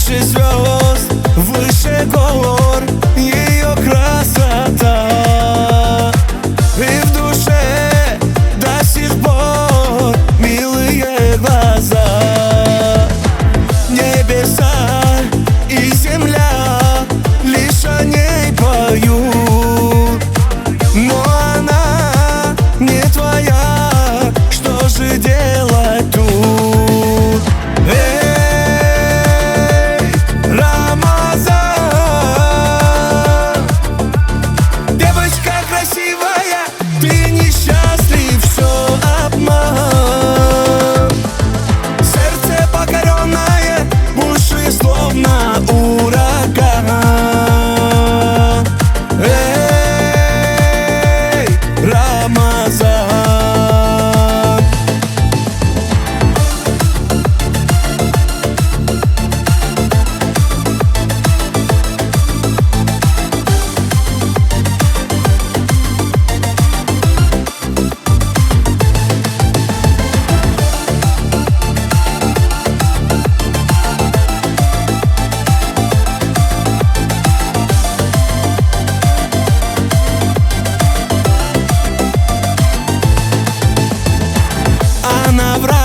Выше звезд, выше гор, ее красота. И в душе до сих пор милые глаза. Небеса и земля лишь о ней поют, но она не твоя, что же делать тут? Эй, Рамазан, девочка красивая, ты несчастлив, все обман. Сердце покоренное, уши словно ураган. Эй, Рамазан. Она в